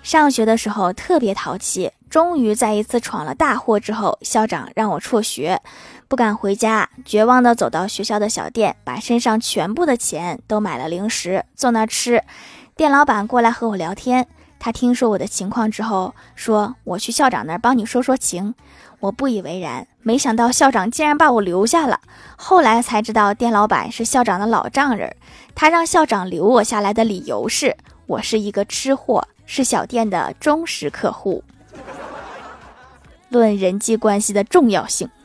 上学的时候特别淘气，终于在一次闯了大祸之后，校长让我辍学，不敢回家，绝望地走到学校的小店，把身上全部的钱都买了零食，坐那吃。店老板过来和我聊天，他听说我的情况之后，说我去校长那儿帮你说说情。我不以为然，没想到校长竟然把我留下了。后来才知道店老板是校长的老丈人，他让校长留我下来的理由是我是一个吃货，是小店的忠实客户。论人际关系的重要性。